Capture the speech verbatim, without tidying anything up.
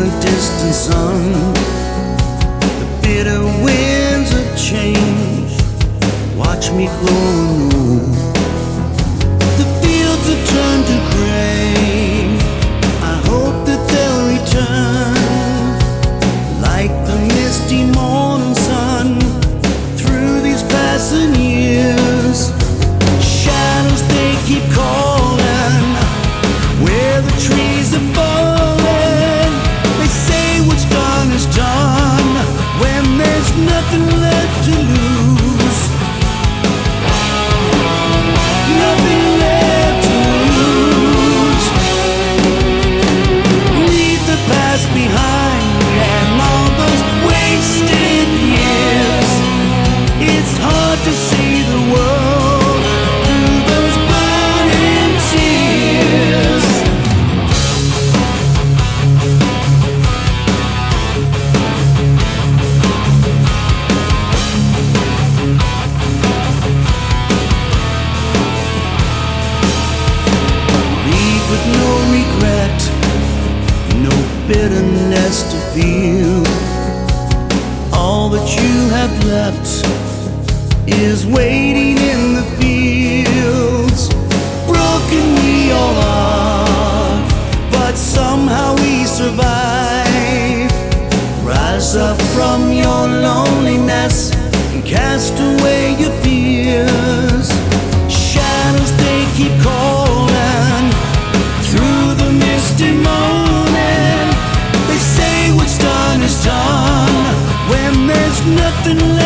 the distant sun. The bitter winds of change watch me grow anew. The fields have turned to gray. I hope that they'll return like the misty morning sun through these passing years. Shadows, they keep calling where the trees are falling. They say what's done is done when there's nothing left to lose. Nothing left to lose. Leave the past behind and all those wasted years. It's hard to see the world through those burning tears. Leave with no regret, no bitterness to feel. All that you have left is waiting in the fields. Broken we all are, but somehow we survive. Rise up from your loneliness and cast away your fears. Shadows, they keep calling through the misty morning. They say what's done is done when there's nothing